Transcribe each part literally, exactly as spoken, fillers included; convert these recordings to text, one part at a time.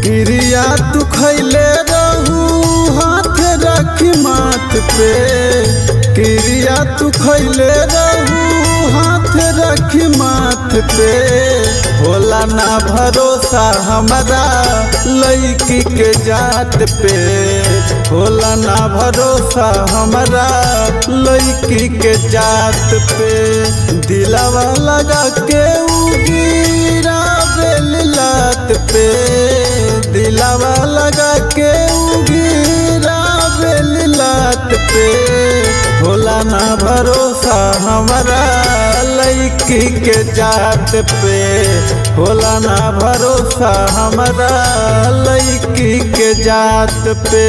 गिरिया तू खैले रहू हाथ रखी माथ पे, गिरिया तू खैले रहू हाथ रखी माथ पे। होला ना भरोसा हमारा लड़की के जात पे, होला ना भरोसा हमारा लड़की के जात पे। दिलावा लगा के उगिरा बेलात पे, दिलावा लगा के उगिरा बेलात पे। होला ना भरोसा हमारा लड़की के जात पे, होला ना भरोसा हमारा लड़की के जात पे।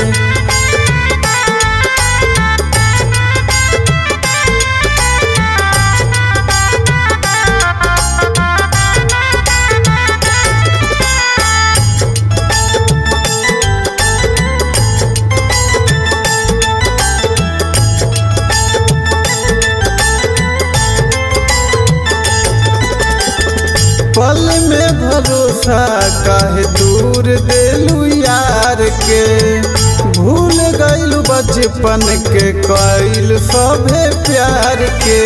पल में भरोसा काहे दूर देलू यार के, भूल गइलू बचपन के कइल सभे प्यार के।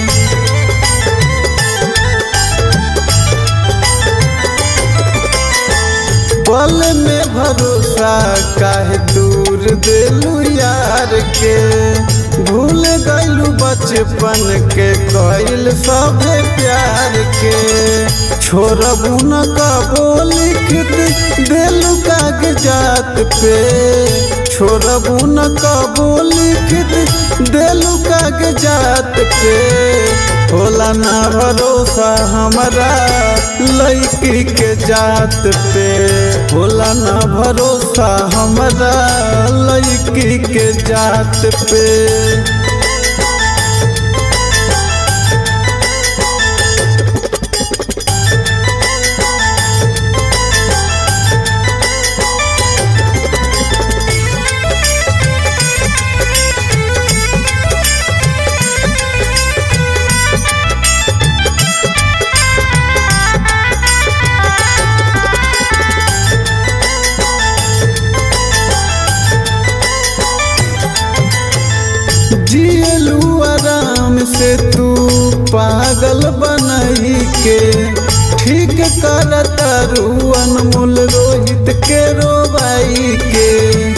पल में भरोसा काहे दूर देलू यार के, भूल गइलू बचपन के कइल सभे प्यार के। छोड़बू न कबो लिखत देलू कागजात पे, छोड़बू न कबो लिखत देलू कागजात पे। होला ना भरोसा हमारा लड़की के जात पे, होला ना भरोसा हमारा लड़की के जात पे। जियलू आराम से तू पागल बनई के, ठीक करता रू अनमोल रोहित के रोबाई के।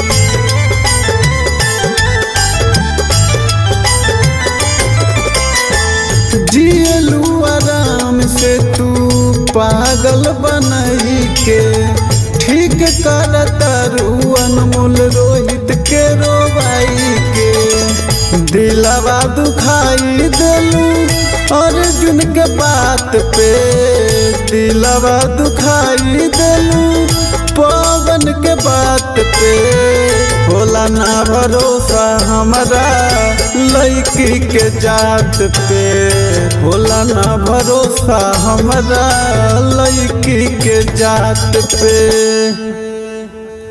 जियलू आराम से तू पागल बनई के, ठीक करता रू अनमोल रोहित के रोबाई के। दिलवा दुखाई देलू अर्जुन के बात पे, दिलवा दुखाई देलू पवन के बात पे। होला ना भरोसा हमारा लड़की के जात पे, होला ना भरोसा हमारा लड़की के जात पे।